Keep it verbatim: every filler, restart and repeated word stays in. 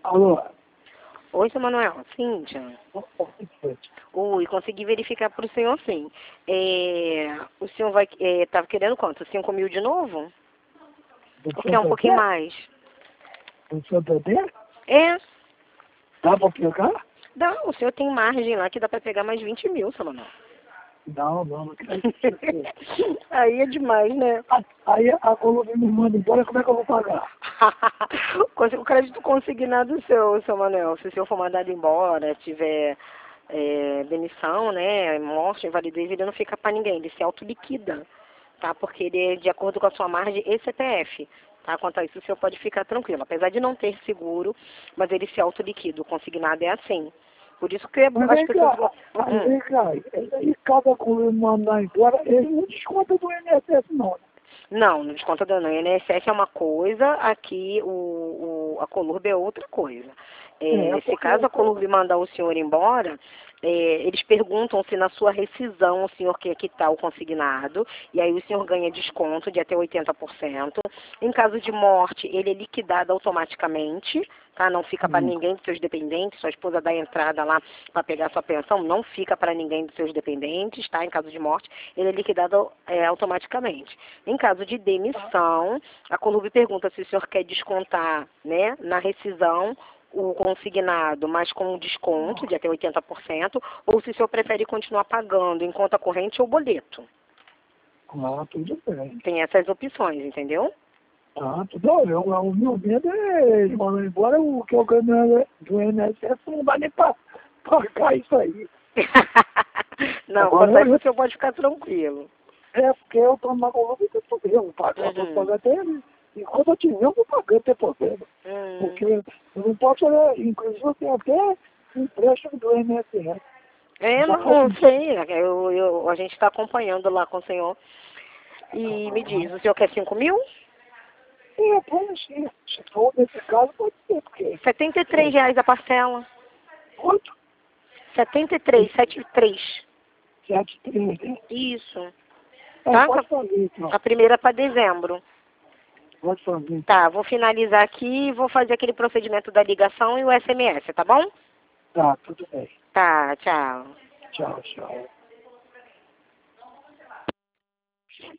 Alô? Oi, seu Manuel. Cíntia. Oi, consegui verificar para o senhor, sim. É, o senhor vai estava querendo quanto? cinco mil de novo? Ou quer um pouquinho mais? O seu bebê? É. Dá pra pegar? Dá, o senhor tem margem lá que dá para pegar mais vinte mil, seu Manuel. Não, não, não quero. Aí é demais, né? Aí a Colômbia me manda embora, como é que eu vou pagar? O crédito consignado seu, seu Manuel. Se o senhor for mandado embora, tiver é, demissão, né, morte, invalidez, ele não fica para ninguém, ele se autoliquida, tá? Porque ele é de acordo com a sua margem e C P F, tá? Quanto a isso, o senhor pode ficar tranquilo. Apesar de não ter seguro, mas ele se autoliquida. O consignado é assim. Por isso que Mas as vem pessoas... cá, mas Hum. vem cá, e cada Colômbia me mandar embora, ele não desconta do I N S S não, né? Não, não desconta do I N S S é uma coisa, aqui o, o, a Colurb é outra coisa. É, É, se caso a Colurb mandar o senhor embora, é, eles perguntam se na sua rescisão o senhor quer quitar o consignado, e aí o senhor ganha desconto de até oitenta por cento. Em caso de morte, ele é liquidado automaticamente, tá? Não fica para Hum. ninguém dos seus dependentes, sua esposa dá entrada lá para pegar sua pensão, não fica para ninguém dos seus dependentes, tá? Em caso de morte, ele é liquidado é, automaticamente. Em caso de demissão, a Colurb pergunta se o senhor quer descontar, né, na rescisão o consignado, mas com um desconto de até oitenta por cento, ou se o senhor prefere continuar pagando em conta corrente ou boleto. Ah, tudo bem. Tem essas opções, entendeu? Ah, tudo bem. Eu, o meu medo é ele mandar embora o que eu ganho do I N S S não dá nem pra pagar isso aí. Não, Agora quanto a isso eu- o senhor pode ficar tranquilo. É porque eu tô na Colômbia e eu eu vou pagar, eu vou Uhum. pagar até ele. Enquanto eu tiver, eu vou pagar, não tem problema. Hum. Porque eu não posso, né, inclusive eu tenho até empréstimo do I N S S. É, não, não sei, eu, eu, a gente está acompanhando lá com o senhor. E me diz, o senhor quer cinco mil? É, pode ser. Se for nesse caso, pode ser, porque... setenta e três reais a parcela. Quanto? setenta e três, setenta e três. Sete, três, né? Isso. É, Tá? pode fazer, então. A primeira para dezembro. Pode fazer. Tá, vou finalizar aqui e vou fazer aquele procedimento da ligação e o S M S, tá bom? Tá, tudo bem. Tá, tchau. Tchau, tchau.